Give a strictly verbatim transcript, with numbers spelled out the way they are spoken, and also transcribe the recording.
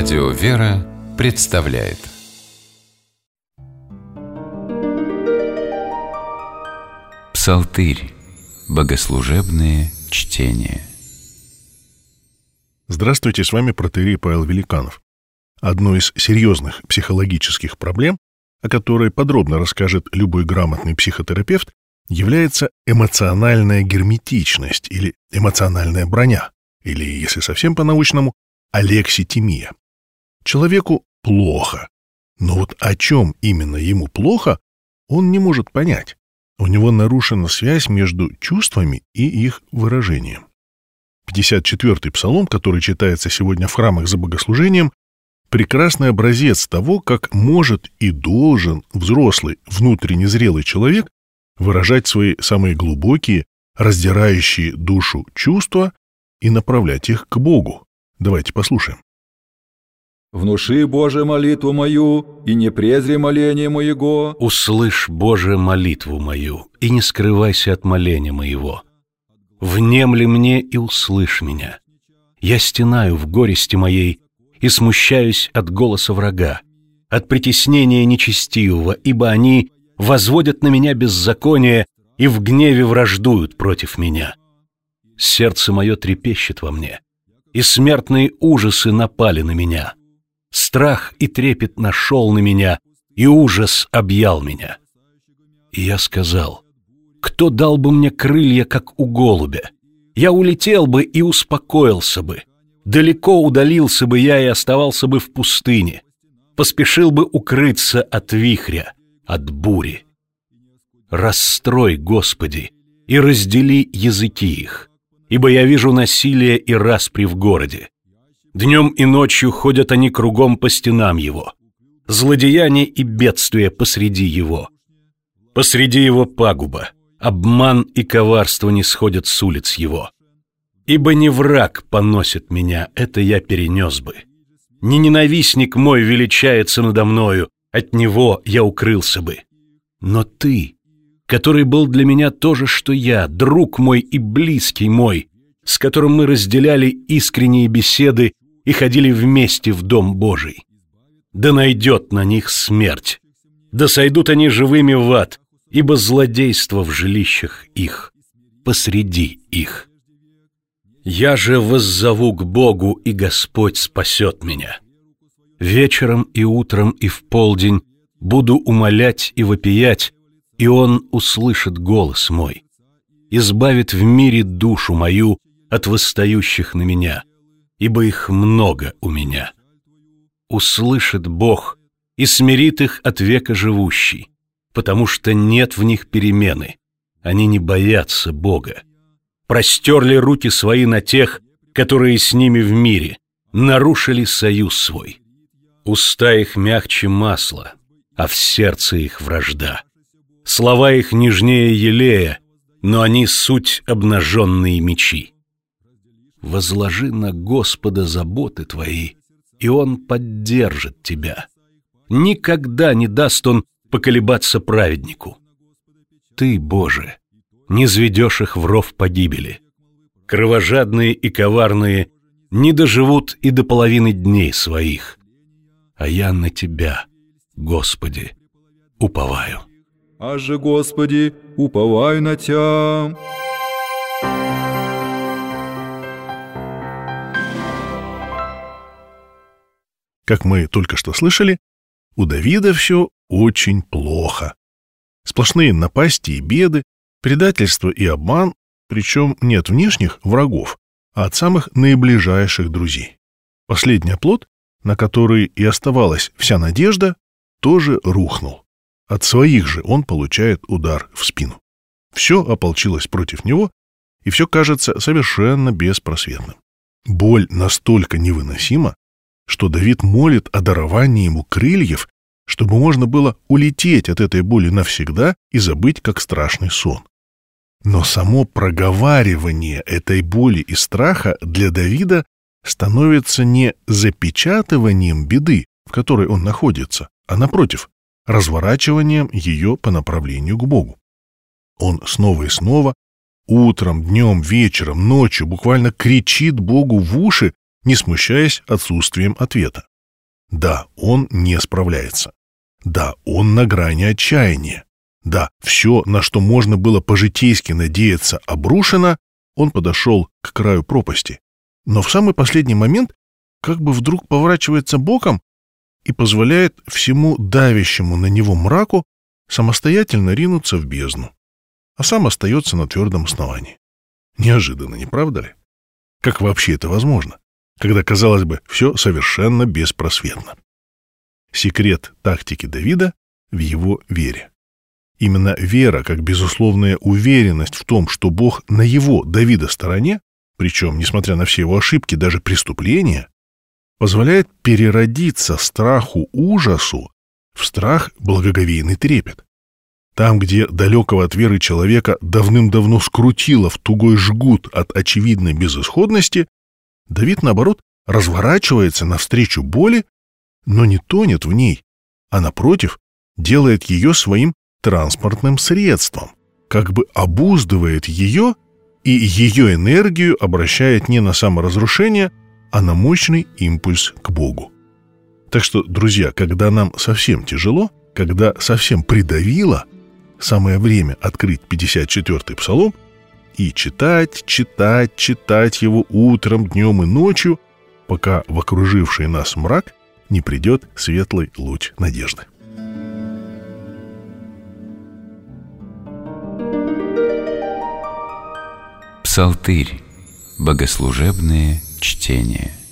Радио «Вера» представляет Псалтырь. Богослужебные чтения. Здравствуйте, с вами протоиерей Павел Великанов. Одной из серьезных психологических проблем, о которой подробно расскажет любой грамотный психотерапевт, является эмоциональная герметичность или эмоциональная броня, или, если совсем по-научному, алекситимия. Человеку плохо, но вот о чем именно ему плохо, он не может понять. У него нарушена связь между чувствами и их выражением. пятьдесят четвёртый псалом, который читается сегодня в храмах за богослужением, прекрасный образец того, как может и должен взрослый, внутренне зрелый человек выражать свои самые глубокие, раздирающие душу чувства и направлять их к Богу. Давайте послушаем. «Внуши, Боже, молитву мою, и не презри моление моего». «Услышь, Боже, молитву мою, и не скрывайся от моления моего. Внемли мне и услышь меня. Я стенаю в горести моей и смущаюсь от голоса врага, от притеснения нечестивого, ибо они возводят на меня беззаконие и в гневе враждуют против меня. Сердце мое трепещет во мне, и смертные ужасы напали на меня. Страх и трепет нашел на меня, и ужас объял меня. И я сказал: кто дал бы мне крылья, как у голубя? Я улетел бы и успокоился бы. Далеко удалился бы я и оставался бы в пустыне. Поспешил бы укрыться от вихря, от бури. Расстрой, Господи, и раздели языки их, ибо я вижу насилие и распри в городе. Днем и ночью ходят они кругом по стенам его. Злодеяние и бедствие посреди его. Посреди его пагуба, обман и коварство не сходят с улиц его. Ибо не враг поносит меня, это я перенес бы. Не ненавистник мой величается надо мною, от него я укрылся бы. Но ты, который был для меня то же, что я, друг мой и близкий мой, с которым мы разделяли искренние беседы и ходили вместе в Дом Божий. Да найдет на них смерть, да сойдут они живыми в ад, ибо злодейство в жилищах их, посреди их. Я же воззову к Богу, и Господь спасет меня. Вечером и утром и в полдень буду умолять и вопиять, и Он услышит голос мой, избавит в мире душу мою от восстающих на меня, ибо их много у меня. Услышит Бог и смирит их от века живущий, потому что нет в них перемены, они не боятся Бога. Простерли руки свои на тех, которые с ними в мире, нарушили союз свой. Уста их мягче масла, а в сердце их вражда. Слова их нежнее елея, но они суть обнаженные мечи. Возложи на Господа заботы твои, и Он поддержит тебя. Никогда не даст Он поколебаться праведнику. Ты, Боже, не зведешь их в ров погибели. Кровожадные и коварные не доживут и до половины дней своих. А я на Тебя, Господи, уповаю. «А же, Господи, уповаю на Тя». Как мы только что слышали, у Давида все очень плохо. Сплошные напасти и беды, предательство и обман, причем не от внешних врагов, а от самых наиближайших друзей. Последний оплот, на который и оставалась вся надежда, тоже рухнул. От своих же он получает удар в спину. Все ополчилось против него, и все кажется совершенно беспросветным. Боль настолько невыносима, что Давид молит о даровании ему крыльев, чтобы можно было улететь от этой боли навсегда и забыть, как страшный сон. Но само проговаривание этой боли и страха для Давида становится не запечатыванием беды, в которой он находится, а, напротив, разворачиванием ее по направлению к Богу. Он снова и снова, утром, днем, вечером, ночью буквально кричит Богу в уши, не смущаясь отсутствием ответа. Да, он не справляется. Да, он на грани отчаяния. Да, все, на что можно было по-житейски надеяться, обрушено, он подошел к краю пропасти. Но в самый последний момент как бы вдруг поворачивается боком и позволяет всему давящему на него мраку самостоятельно ринуться в бездну, а сам остается на твердом основании. Неожиданно, не правда ли? Как вообще это возможно, когда, казалось бы, все совершенно беспросветно? Секрет тактики Давида в его вере. Именно вера, как безусловная уверенность в том, что Бог на его, Давида, стороне, причем, несмотря на все его ошибки, даже преступления, позволяет переродиться страху ужасу в страх благоговейный трепет. Там, где далекого от веры человека давным-давно скрутило в тугой жгут от очевидной безысходности, Давид, наоборот, разворачивается навстречу боли, но не тонет в ней, а, напротив, делает ее своим транспортным средством, как бы обуздывает ее и ее энергию обращает не на саморазрушение, а на мощный импульс к Богу. Так что, друзья, когда нам совсем тяжело, когда совсем придавило, самое время открыть пятьдесят четвёртый псалом и читать, читать, читать его утром, днем и ночью, пока в окруживший нас мрак не придет светлый луч надежды. Псалтырь. Богослужебные чтения.